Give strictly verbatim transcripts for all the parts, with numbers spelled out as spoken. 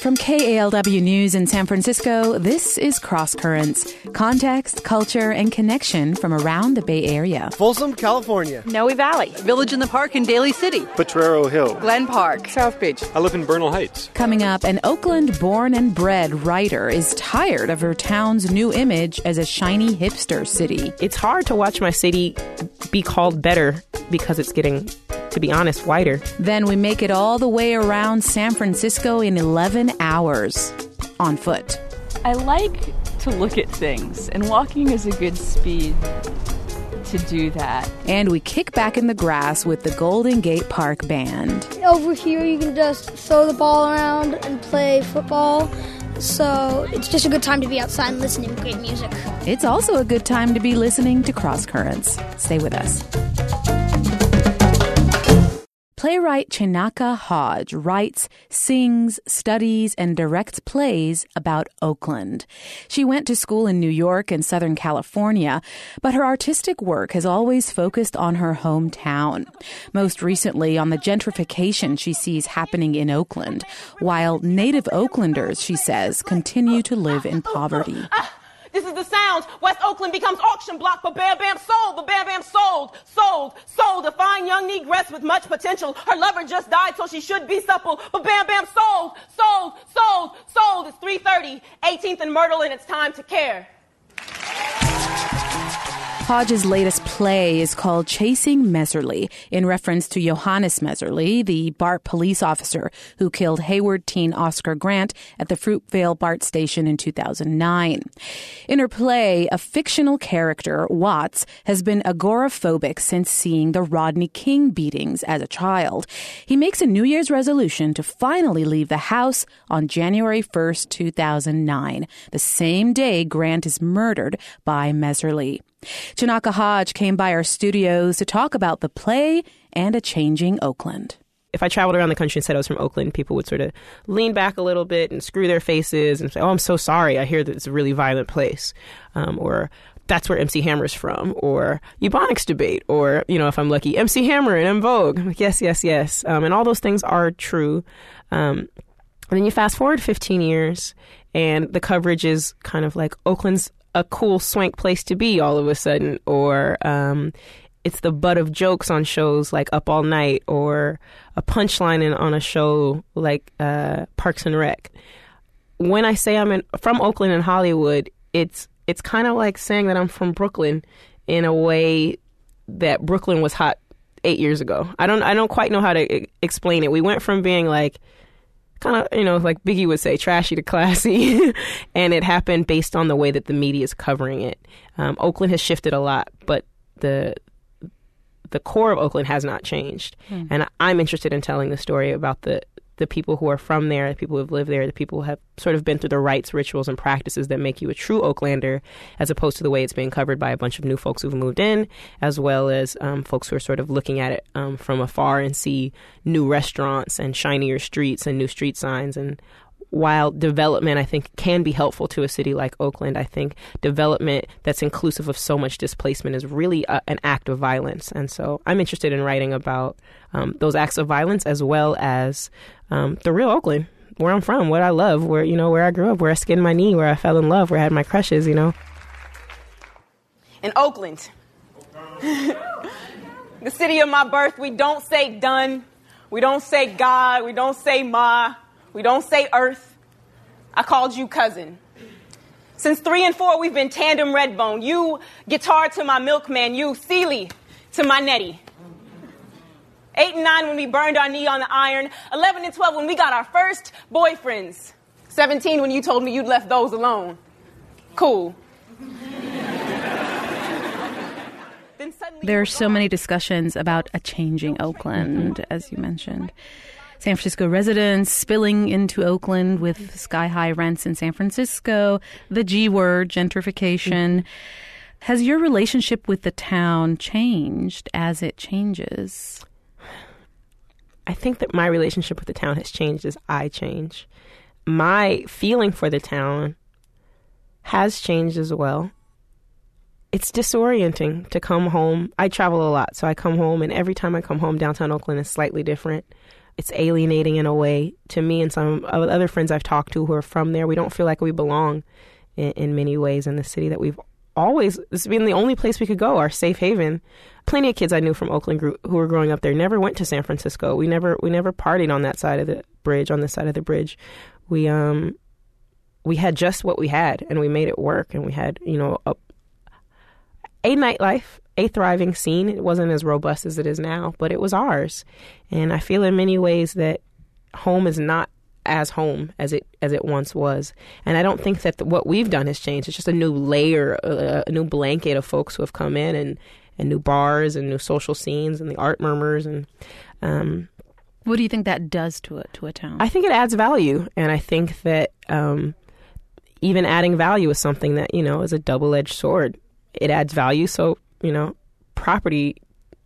From K A L W News in San Francisco, this is Cross Currents. Context, culture, and connection from around the Bay Area. Folsom, California. Noe Valley. Village in the Park in Daly City. Potrero Hill. Glen Park. South Beach. I live in Bernal Heights. Coming up, an Oakland-born and bred writer is tired of her town's new image as a shiny hipster city. It's hard to watch my city be called better because it's getting, to be honest, whiter. Then we make it all the way around San Francisco in eleven hours on foot. I like to look at things, and walking is a good speed to do that. And we kick back in the grass with the Golden Gate Park Band. Over here you can just throw the ball around and play football. So it's just a good time to be outside and listening to great music. It's also a good time to be listening to Cross Currents. Stay with us. Playwright Chinaka Hodge writes, sings, studies, and directs plays about Oakland. She went to school in New York and Southern California, but her artistic work has always focused on her hometown. Most recently on the gentrification she sees happening in Oakland, while native Oaklanders, she says, continue to live in poverty. This is the sound. West Oakland becomes auction block, but Bam Bam sold, but Bam Bam sold, sold, sold. A fine young negress with much potential. Her lover just died, so she should be supple, but Bam Bam sold, sold, sold, sold. It's three thirty, eighteenth and Myrtle, and it's time to care. Hodge's latest play is called Chasing Messerly, in reference to Johannes Messerly, the BART police officer who killed Hayward teen Oscar Grant at the Fruitvale BART station in two thousand nine. In her play, a fictional character, Watts, has been agoraphobic since seeing the Rodney King beatings as a child. He makes a New Year's resolution to finally leave the house on January first, two thousand nine, the same day Grant is murdered by Messerly. Chinaka Hodge came by our studios to talk about the play and a changing Oakland. If I traveled around the country and said I was from Oakland, people would sort of lean back a little bit and screw their faces and say, oh, I'm so sorry. I hear that it's a really violent place. Um, or that's where M C Hammer's from. Or Ebonics debate. Or, you know, if I'm lucky, M C Hammer and En Vogue. I'm like, yes, yes, yes. Um, and all those things are true. Um, and then you fast forward fifteen years and the coverage is kind of like Oakland's a cool swank place to be all of a sudden, or um, it's the butt of jokes on shows like Up All Night, or a punchline in, on a show like uh, Parks and Rec. When I say I'm in, from Oakland and Hollywood, it's it's kind of like saying that I'm from Brooklyn in a way that Brooklyn was hot eight years ago. I don't I don't quite know how to I- explain it. We went from being like kind of, you know, like Biggie would say, trashy to classy. And it happened based on the way that the media is covering it. Um, Oakland has shifted a lot, but the the core of Oakland has not changed. Mm. And I'm interested in telling the story about the, the people who are from there, the people who have lived there, the people who have sort of been through the rites, rituals, and practices that make you a true Oaklander, as opposed to the way it's being covered by a bunch of new folks who've moved in, as well as um, folks who are sort of looking at it um, from afar and see new restaurants and shinier streets and new street signs. And while development, I think, can be helpful to a city like Oakland, I think development that's inclusive of so much displacement is really a, an act of violence. And so I'm interested in writing about um, those acts of violence, as well as um, the real Oakland, where I'm from, what I love, where, you know, where I grew up, where I skinned my knee, where I fell in love, where I had my crushes, you know. In Oakland, the city of my birth, we don't say done, we don't say God, we don't say ma, we don't say earth. I called you cousin. Since three and four, we've been tandem Redbone. You guitar to my milkman, you Sealy to my Nettie. Eight and nine when we burned our knee on the iron. Eleven and twelve when we got our first boyfriends. Seventeen when you told me you'd left those alone. Cool. There are so many discussions about a changing Oakland, as you mentioned. San Francisco residents spilling into Oakland with sky-high rents in San Francisco, the G word, gentrification. Has your relationship with the town changed as it changes? I think that my relationship with the town has changed as I change. My feeling for the town has changed as well. It's disorienting to come home. I travel a lot, so I come home, and every time I come home, downtown Oakland is slightly different. it's alienating in a way to me and some other friends I've talked to who are from there. We don't feel like we belong in, in many ways in the city that we've always, this has been the only place we could go, our safe haven. Plenty of kids I knew from Oakland grew, who were growing up there never went to San Francisco. We never we never partied on that side of the bridge, on this side of the bridge. We um we had just what we had, and we made it work. And we had, you know, a, a nightlife, a thriving scene. It wasn't as robust as it is now, but it was ours. And I feel in many ways that home is not as home as it as it once was. And I don't think that the, what we've done has changed. It's just a new layer, a, a new blanket of folks who have come in, and, and new bars and new social scenes and the art murmurs. And um, what do you think that does to it, to a town? I think it adds value. And I think that um, even adding value is something that, you know, is a double-edged sword. It adds value. So, you know, property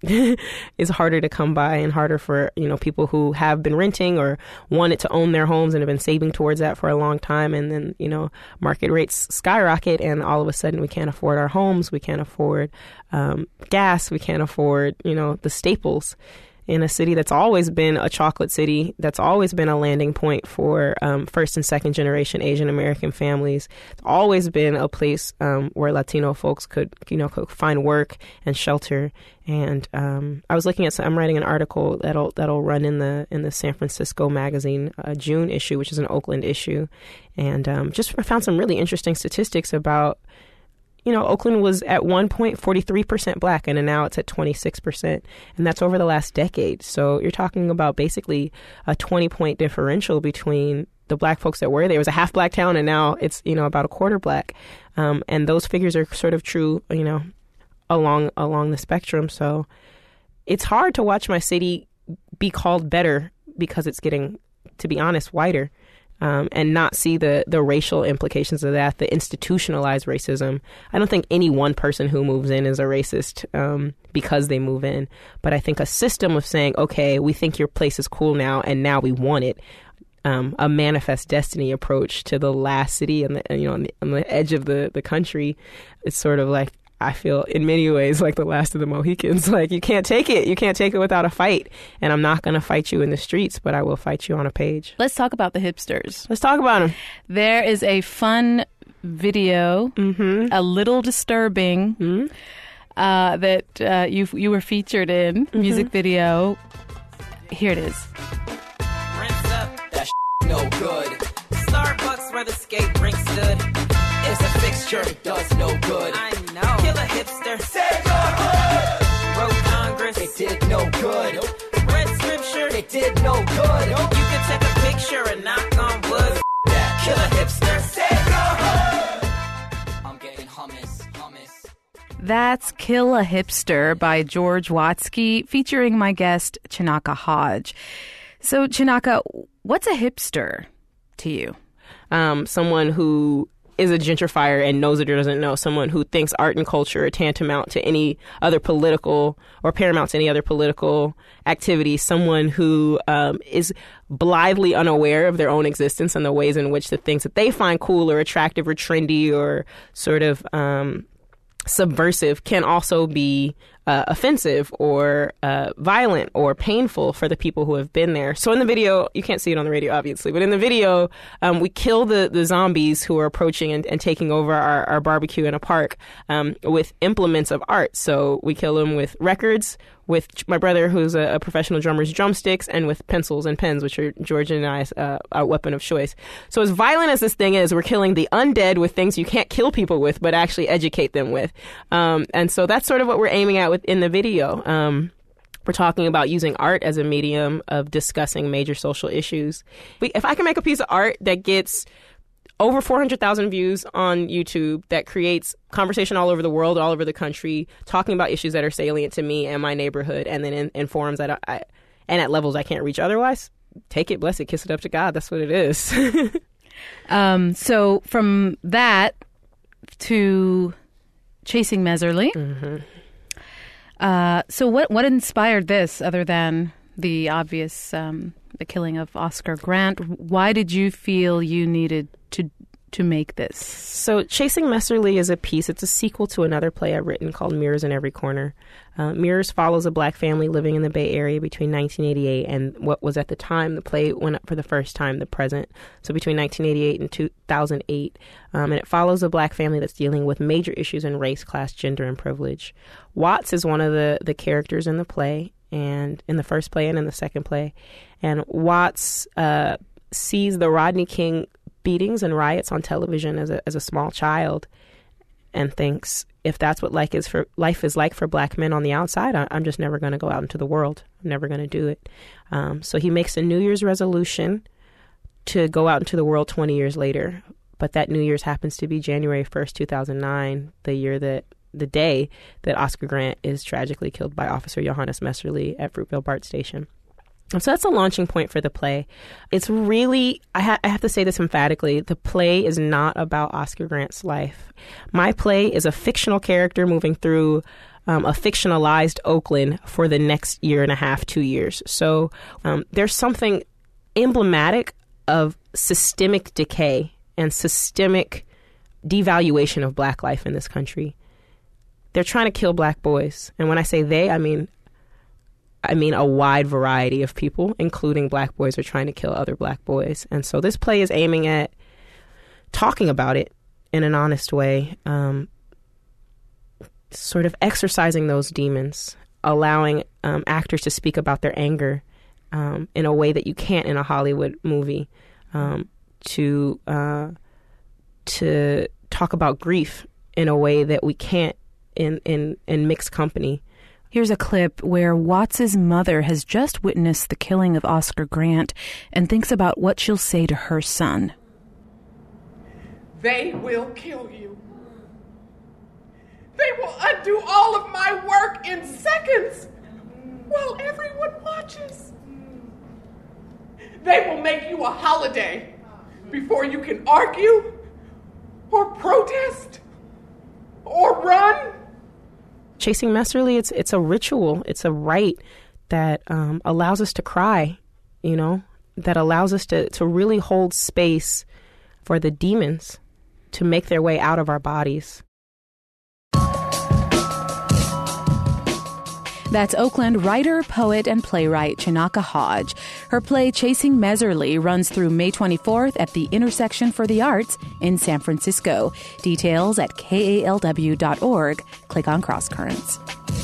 is harder to come by and harder for, you know, people who have been renting or wanted to own their homes and have been saving towards that for a long time. And then, you know, market rates skyrocket and all of a sudden we can't afford our homes. We can't afford um, gas. We can't afford, you know, the staples in a city that's always been a chocolate city, that's always been a landing point for um, first and second generation Asian American families. It's always been a place um, where Latino folks could, you know, could find work and shelter. And um, I was looking at, some, I'm writing an article that'll that'll run in the in the San Francisco Magazine uh, June issue, which is an Oakland issue, and um, just found some really interesting statistics about, you know, Oakland was at one point forty-three percent black, and now it's at twenty-six percent. And that's over the last decade. So you're talking about basically a twenty-point differential between the black folks that were there. It was a half black town, and now it's, you know, about a quarter black. Um, and those figures are sort of true, you know, along along the spectrum. So it's hard to watch my city be called better because it's getting, to be honest, whiter. Um, and not see the, the racial implications of that, the institutionalized racism. I don't think any one person who moves in is a racist um, because they move in. But I think a system of saying, okay, we think your place is cool now, and now we want it. Um, a manifest destiny approach to the last city and, the, you know, on the, on the edge of the, the country. It's sort of like, I feel in many ways like the last of the Mohicans. Like, you can't take it. You can't take it without a fight. And I'm not going to fight you in the streets, but I will fight you on a page. Let's talk about the hipsters. Let's talk about them. There is a fun video, mm-hmm. a little disturbing, mm-hmm. uh, that uh, you you were featured in, mm-hmm. music video. Here it is. Rinse up, that no good. Starbucks where the skate rink stood. It's a fixture, it does no good. I know. Kill a hipster. Save your hood. Wrote Congress. It did no good. Read scripture. It did no good. You can take a picture and knock on wood. That. Kill a hipster. Save your hood. I'm getting hummus, hummus. That's Kill a Hipster by George Watsky, featuring my guest, Chinaka Hodge. So, Chinaka, what's a hipster to you? Um, someone who is a gentrifier and knows it or doesn't know, someone who thinks art and culture are tantamount to any other political or paramount to any other political activity, someone who um, is blithely unaware of their own existence and the ways in which the things that they find cool or attractive or trendy or sort of um, subversive can also be uh, offensive or uh, violent or painful for the people who have been there. So in the video, you can't see it on the radio, obviously, but in the video, um, we kill the, the zombies who are approaching and, and taking over our, our barbecue in a park um, with implements of art. So we kill them with records, with my brother, who's a, a professional drummer's drumsticks, and with pencils and pens, which are George and I's uh, our weapon of choice. So as violent as this thing is, we're killing the undead with things you can't kill people with, but actually educate them with. Um, and so that's sort of what we're aiming at with in the video. Um, we're talking about using art as a medium of discussing major social issues. We, if I can make a piece of art that gets over four hundred thousand views on YouTube, that creates conversation all over the world, all over the country, talking about issues that are salient to me and my neighborhood, and then in, in forums that I, and at levels I can't reach otherwise, take it, bless it, kiss it up to God. That's what it is. um, so from that to Chasing Meserly. Mm-hmm. Uh, so what what inspired this, other than the obvious um, the killing of Oscar Grant? Why did you feel you needed to to make this? So Chasing Messerly is a piece. It's a sequel to another play I've written called Mirrors in Every Corner. Uh, Mirrors follows a black family living in the Bay Area between nineteen eighty-eight and what was at the time the play went up for the first time, the present. So between nineteen eighty-eight and two thousand eight. Um, and it follows a black family that's dealing with major issues in race, class, gender, and privilege. Watts is one of the, the characters in the play, and in the first play and in the second play. And Watts uh, sees the Rodney King beatings and riots on television as a as a small child, and thinks, if that's what life is for life is like for black men on the outside, I, I'm just never going to go out into the world. I'm never going to do it. Um, so he makes a New Year's resolution to go out into the world twenty years later. But that New Year's happens to be January first, two thousand nine, the year that the day that Oscar Grant is tragically killed by Officer Johannes Messerly at Fruitvale BART Station. And so that's a launching point for the play. It's really, I, ha- I have to say this emphatically, the play is not about Oscar Grant's life. My play is a fictional character moving through um, a fictionalized Oakland for the next year and a half, two years. So um, there's something emblematic of systemic decay and systemic devaluation of black life in this country. They're trying to kill black boys. And when I say they, I mean I mean, a wide variety of people, including black boys, are trying to kill other black boys. And so this play is aiming at talking about it in an honest way, um, sort of exercising those demons, allowing um, actors to speak about their anger um, in a way that you can't in a Hollywood movie, um, to uh, to talk about grief in a way that we can't in, in, in mixed company. Here's a clip where Watts's mother has just witnessed the killing of Oscar Grant and thinks about what she'll say to her son. They will kill you. They will undo all of my work in seconds while everyone watches. They will make you a holiday before you can argue or protest or run. Chasing Messerly, it's it's a ritual. It's a rite that um, allows us to cry, you know, that allows us to, to really hold space for the demons to make their way out of our bodies. That's Oakland writer, poet, and playwright Chinaka Hodge. Her play Chasing Messerly runs through May twenty-fourth at the Intersection for the Arts in San Francisco. Details at K A L W dot org. Click on Cross Currents.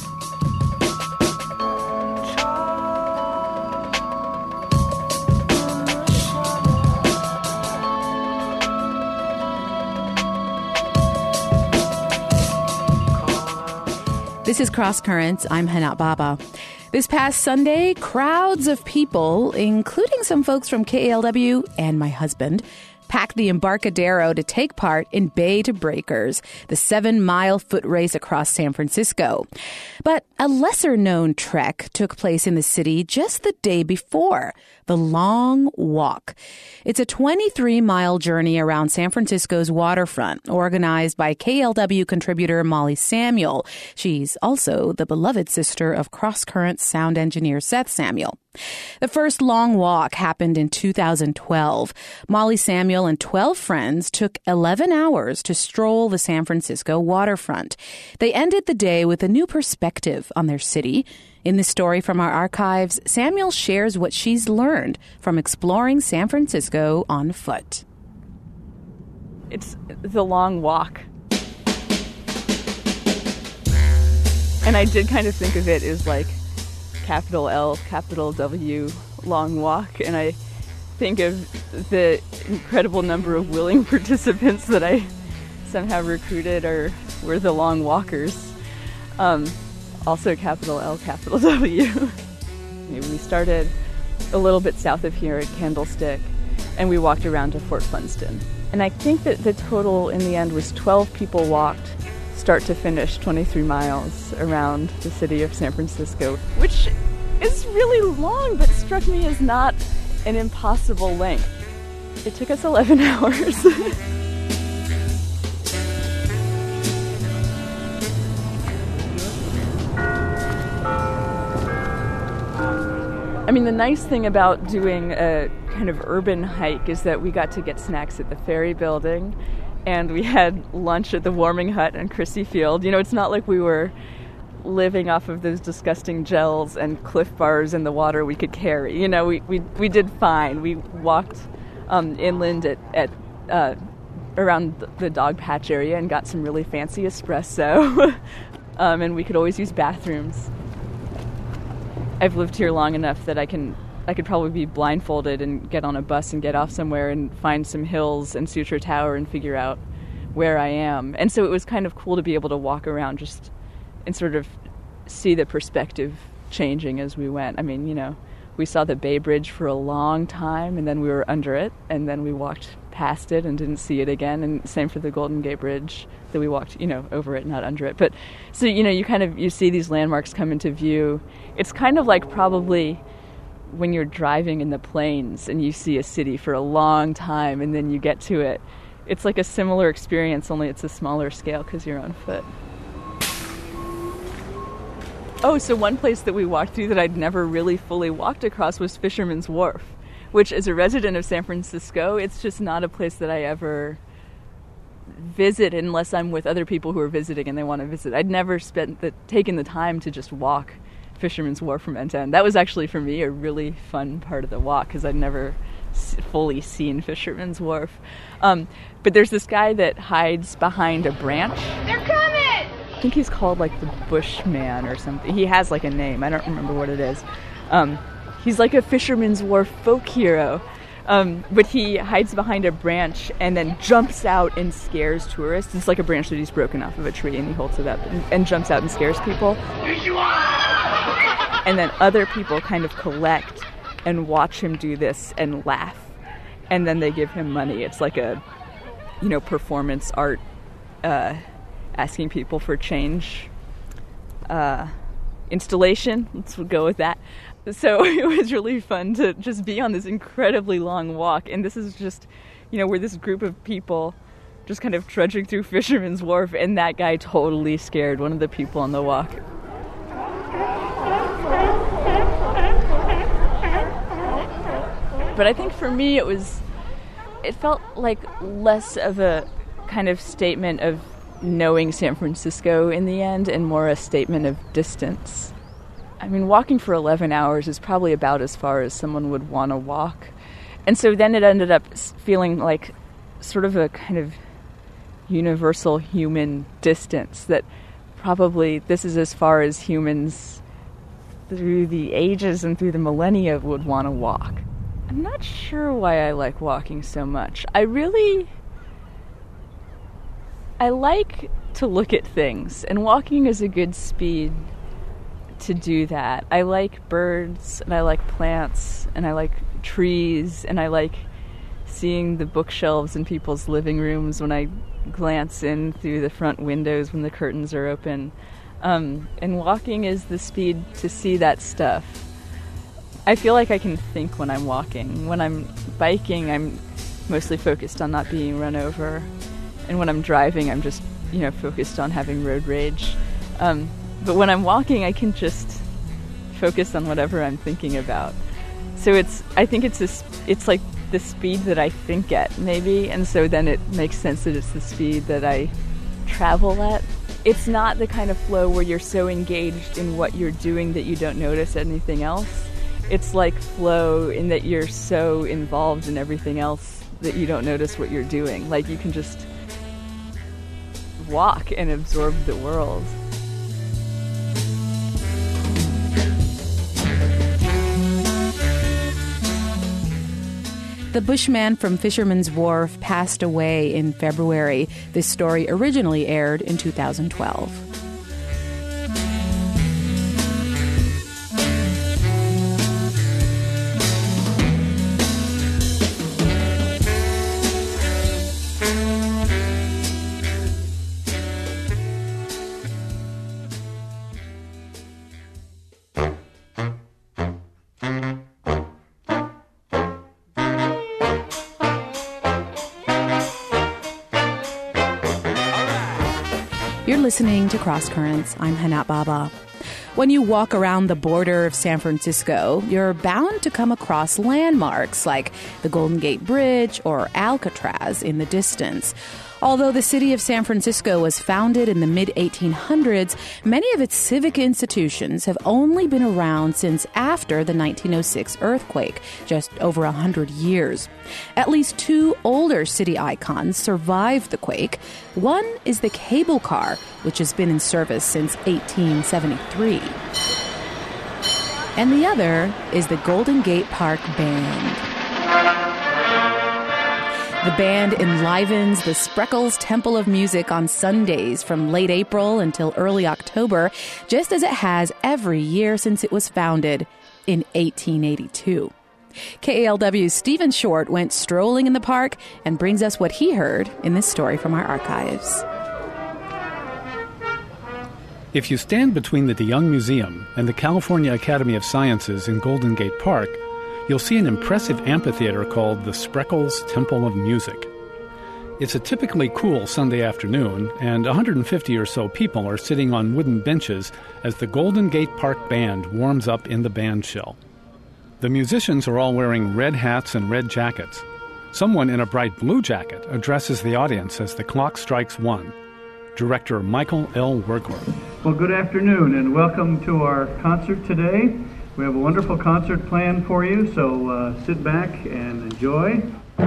This is Cross Currents. I'm Hana Baba. This past Sunday, crowds of people, including some folks from K A L W and my husband, packed the Embarcadero to take part in Bay to Breakers, the seven-mile foot race across San Francisco. But a lesser-known trek took place in the city just the day before, the Long Walk. It's a twenty-three mile journey around San Francisco's waterfront, organized by K L W contributor Molly Samuel. She's also the beloved sister of Cross Currents sound engineer Seth Samuel. The first Long Walk happened in two thousand twelve. Molly Samuel and twelve friends took eleven hours to stroll the San Francisco waterfront. They ended the day with a new perspective on their city. In this story from our archives, Samuel shares what she's learned from exploring San Francisco on foot. It's the Long Walk. And I did kind of think of it as like capital L, capital W, Long Walk. And I think of the incredible number of willing participants that I somehow recruited or were the Long Walkers. Um, also capital L, capital W. We started a little bit south of here at Candlestick, and we walked around to Fort Funston. And I think that the total in the end was twelve people walked start to finish twenty-three miles around the city of San Francisco, which is really long, but struck me as not an impossible length. It took us eleven hours. I mean, the nice thing about doing a kind of urban hike is that we got to get snacks at the Ferry Building, and we had lunch at the Warming Hut and Chrissy Field. You know, it's not like we were living off of those disgusting gels and Cliff Bars in the water we could carry. You know, we, we, we did fine. We walked um, inland at, at uh, around the dog patch area and got some really fancy espresso. um, and we could always use bathrooms. I've lived here long enough that I can I could probably be blindfolded and get on a bus and get off somewhere and find some hills and Suture Tower and figure out where I am. And so it was kind of cool to be able to walk around just and sort of see the perspective changing as we went. I mean, you know, we saw the Bay Bridge for a long time, and then we were under it, and then we walked past it and didn't see it again, and same for the Golden Gate Bridge, that we walked, you know, over it, not under it. But, so, you know, you kind of, you see these landmarks come into view. It's kind of like probably when you're driving in the plains and you see a city for a long time, and then you get to it. It's like a similar experience, only it's a smaller scale because you're on foot. Oh, so one place that we walked through that I'd never really fully walked across was Fisherman's Wharf, which as a resident of San Francisco, it's just not a place that I ever visit unless I'm with other people who are visiting and they want to visit. I'd never spent the, taken the time to just walk Fisherman's Wharf from end to end. That was actually, for me, a really fun part of the walk because I'd never s- fully seen Fisherman's Wharf. Um, but there's this guy that hides behind a branch. They're coming! I think he's called, like, the Bushman or something. He has, like, a name. I don't remember what it is. Um, he's like a Fisherman's Wharf folk hero. Um, but he hides behind a branch and then jumps out and scares tourists. It's like a branch that he's broken off of a tree, and he holds it up and, and jumps out and scares people. And then other people kind of collect and watch him do this and laugh. And then they give him money. It's like a, you know, performance art, uh, asking people for change uh, installation. Let's go with that. So it was really fun to just be on this incredibly long walk. And this is just, you know, we're this group of people just kind of trudging through Fisherman's Wharf, and that guy totally scared one of the people on the walk. But I think for me it was, it felt like less of a kind of statement of knowing San Francisco in the end and more a statement of distance. I mean, walking for eleven hours is probably about as far as someone would want to walk. And so then it ended up feeling like sort of a kind of universal human distance, that probably this is as far as humans through the ages and through the millennia would want to walk. I'm not sure why I like walking so much. I really... I like to look at things, and walking is a good speed to do that. I like birds, and I like plants, and I like trees, and I like seeing the bookshelves in people's living rooms when I glance in through the front windows when the curtains are open. Um, and walking is the speed to see that stuff. I feel like I can think when I'm walking. When I'm biking, I'm mostly focused on not being run over. And when I'm driving, I'm just, you know, focused on having road rage. Um, but when I'm walking, I can just focus on whatever I'm thinking about. So it's, I think it's a, it's like the speed that I think at, maybe. And so then it makes sense that it's the speed that I travel at. It's not the kind of flow where you're so engaged in what you're doing that you don't notice anything else. It's like flow in that you're so involved in everything else that you don't notice what you're doing. Like you can just walk and absorb the world. The Bushman from Fisherman's Wharf passed away in February. This story originally aired in two thousand twelve. You're listening to Cross Currents. I'm Hanat Baba. When you walk around the border of San Francisco, you're bound to come across landmarks like the Golden Gate Bridge or Alcatraz in the distance. Although the city of San Francisco was founded in the mid eighteen hundreds, many of its civic institutions have only been around since after the nineteen oh six earthquake, just over one hundred years. At least two older city icons survived the quake. One is the cable car, which has been in service since eighteen seventy-three. And the other is the Golden Gate Park Band. The band enlivens the Spreckels Temple of Music on Sundays from late April until early October, just as it has every year since it was founded in eighteen eighty-two. K A L W's Stephen Short went strolling in the park and brings us what he heard in this story from our archives. If you stand between the DeYoung Museum and the California Academy of Sciences in Golden Gate Park, you'll see an impressive amphitheater called the Spreckels Temple of Music. It's a typically cool Sunday afternoon, and one hundred fifty or so people are sitting on wooden benches as the Golden Gate Park Band warms up in the band shell. The musicians are all wearing red hats and red jackets. Someone in a bright blue jacket addresses the audience as the clock strikes one. Director Michael L. Wergler. Well, good afternoon, and welcome to our concert today. We have a wonderful concert planned for you, so uh, sit back and enjoy.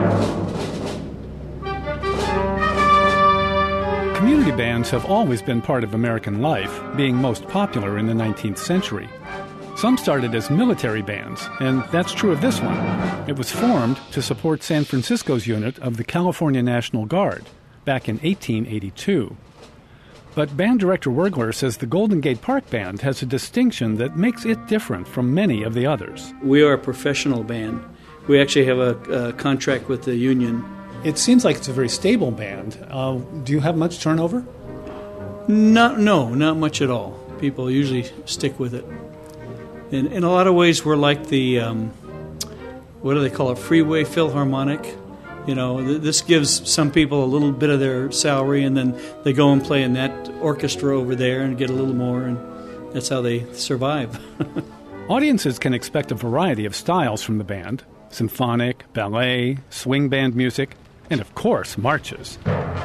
Community bands have always been part of American life, being most popular in the nineteenth century. Some started as military bands, and that's true of this one. It was formed to support San Francisco's unit of the California National Guard back in eighteen eighty-two. But band director Wergler says the Golden Gate Park Band has a distinction that makes it different from many of the others. We are a professional band. We actually have a, a contract with the union. It seems like it's a very stable band. Uh, do you have much turnover? Not, no, not much at all. People usually stick with it. In, in a lot of ways, we're like the, um, what do they call it, Freeway Philharmonic. You know, th- this gives some people a little bit of their salary, and then they go and play in that orchestra over there and get a little more, and that's how they survive. Audiences can expect a variety of styles from the band: symphonic, ballet, swing band music, and of course, marches.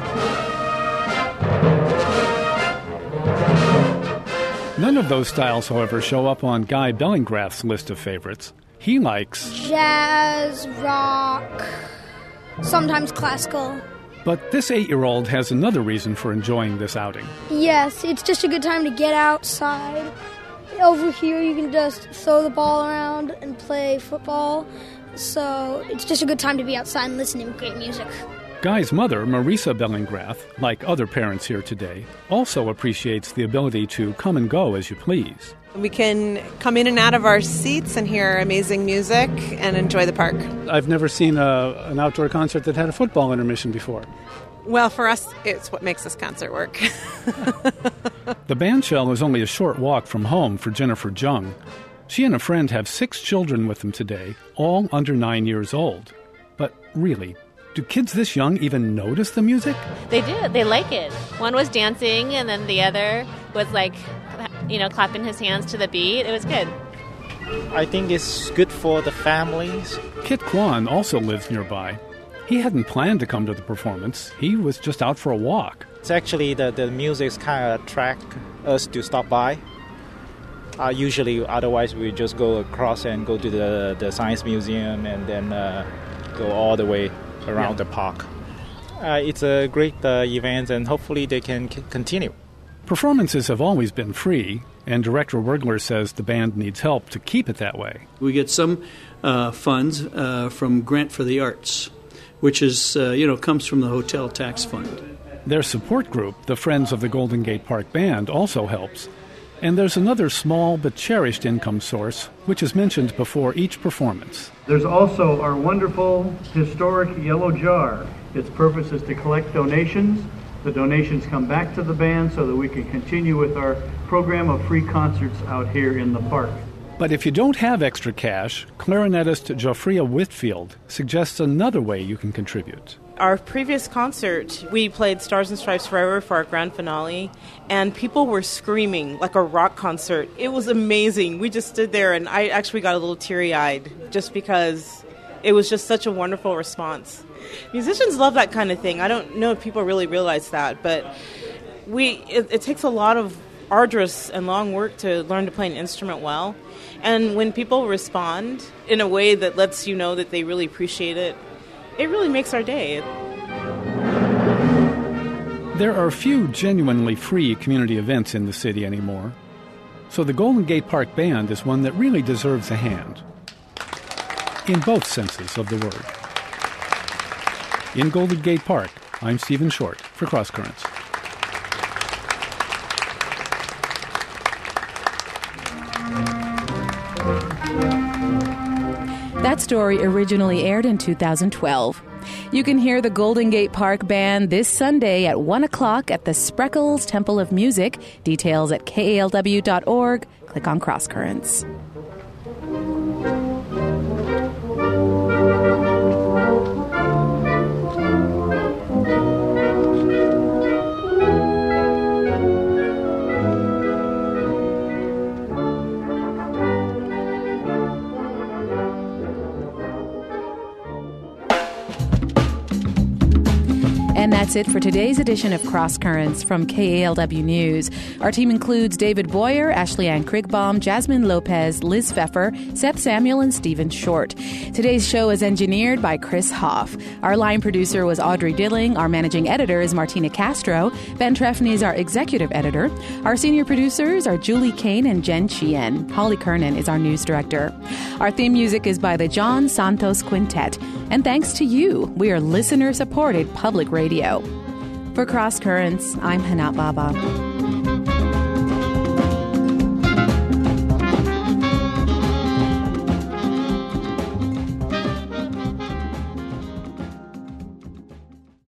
None of those styles, however, show up on Guy Bellingrath's list of favorites. He likes jazz, rock, sometimes classical. But this eight-year-old has another reason for enjoying this outing. Yes, it's just a good time to get outside. Over here you can just throw the ball around and play football. So it's just a good time to be outside and listen to great music. Guy's mother, Marisa Bellingrath, like other parents here today, also appreciates the ability to come and go as you please. We can come in and out of our seats and hear amazing music and enjoy the park. I've never seen a, an outdoor concert that had a football intermission before. Well, for us, it's what makes this concert work. The band shell is only a short walk from home for Jennifer Jung. She and a friend have six children with them today, all under nine years old. But really, do kids this young even notice the music? They do. They like it. One was dancing, and then the other was like, you know, clapping his hands to the beat. It was good. I think it's good for the families. Kit Kwan also lives nearby. He hadn't planned to come to the performance. He was just out for a walk. It's actually the, the music kind of attract us to stop by. Uh, usually, otherwise, we just go across and go to the, the Science Museum and then uh, go all the way around yeah. the park. Uh, it's a great uh, event, and hopefully they can c- continue. Performances have always been free, and Director Wergler says the band needs help to keep it that way. We get some uh, funds uh, from Grant for the Arts, which is, uh, you know, comes from the hotel tax fund. Their support group, the Friends of the Golden Gate Park Band, also helps. And there's another small but cherished income source, which is mentioned before each performance. There's also our wonderful historic yellow jar. Its purpose is to collect donations. The donations come back to the band so that we can continue with our program of free concerts out here in the park. But if you don't have extra cash, clarinetist Geoffria Whitfield suggests another way you can contribute. Our previous concert, we played Stars and Stripes Forever for our grand finale, and people were screaming like a rock concert. It was amazing. We just stood there, and I actually got a little teary-eyed just because it was just such a wonderful response. Musicians love that kind of thing. I don't know if people really realize that, but we it, it takes a lot of arduous and long work to learn to play an instrument well. And when people respond in a way that lets you know that they really appreciate it, it really makes our day. There are few genuinely free community events in the city anymore, so the Golden Gate Park Band is one that really deserves a hand, in both senses of the word. In Golden Gate Park, I'm Stephen Short for Cross Currents. That story originally aired in two thousand twelve. You can hear the Golden Gate Park Band this Sunday at one o'clock at the Spreckels Temple of Music. Details at K A L W dot org. Click on Cross Currents. And that's it for today's edition of Cross Currents from K A L W News. Our team includes David Boyer, Ashley Ann Krigbaum, Jasmine Lopez, Liz Pfeffer, Seth Samuel, and Stephen Short. Today's show is engineered by Chris Hoff. Our line producer was Audrey Dilling. Our managing editor is Martina Castro. Ben Trefny is our executive editor. Our senior producers are Julie Kane and Jen Chien. Holly Kernan is our news director. Our theme music is by the John Santos Quintet. And thanks to you, we are listener-supported public radio. For Cross Currents, I'm Hanat Baba.